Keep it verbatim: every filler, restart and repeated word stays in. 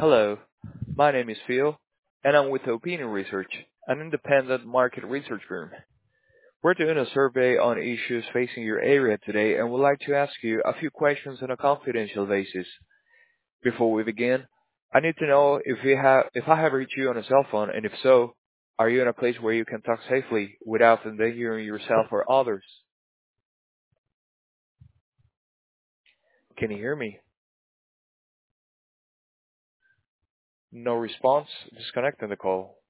Hello, my name is Phil, and I'm with Opinion Research, an independent market research firm. We're doing a survey on issues facing your area today and would like to ask you a few questions on a confidential basis. Before we begin, I need to know if we have if I have reached you on a cell phone, and if so, are you in a place where you can talk safely without endangering yourself or others? Can you hear me? No response. Disconnecting the call.